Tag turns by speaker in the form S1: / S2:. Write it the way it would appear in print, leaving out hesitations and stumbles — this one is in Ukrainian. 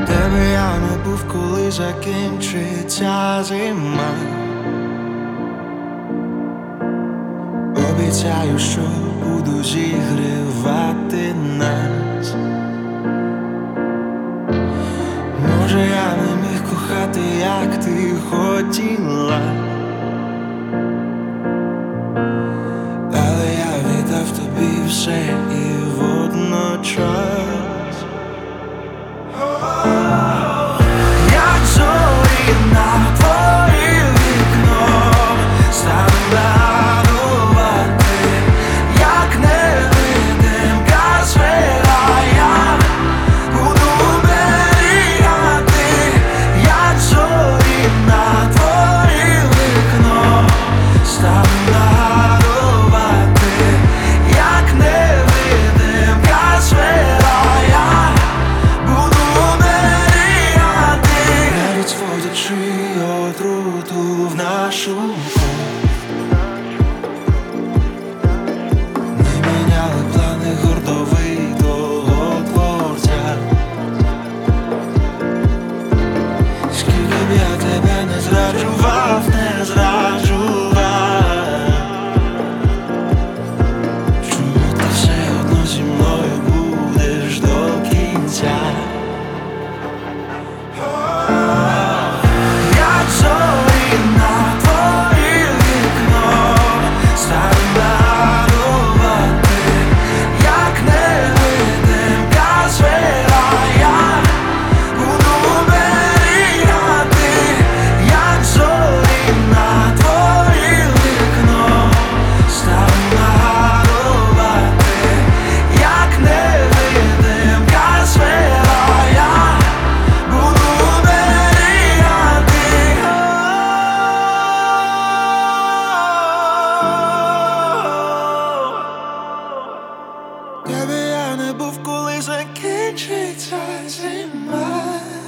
S1: Тебе я не був, коли закінчиться зима. Обіцяю, що буду зігрівати нас. Може, я не міг кохати, як ти хотіла, але я віддав тобі все і водночас. Як зорі над твоїм вікном стану радувати, як невидимка сфера, я буду оберігати. Як зорі над твоїм вікном стану радувати, як невидимка сфера, я буду оберігати. Навіть сводячи отруту в нашу кров, ми міняли плани гордовитого творця. Скільки б я тебе не зраджував, не зраджував, чому ти все одно зі мною будеш до кінця? Як зорі над твоїм вікном стану радувати, як невидимка сфера, я буду оберігати. Як зорі над твоїм вікном стану радувати, як невидимка сфера, я буду оберігати. Тебе я не був, коли закінчиться зима.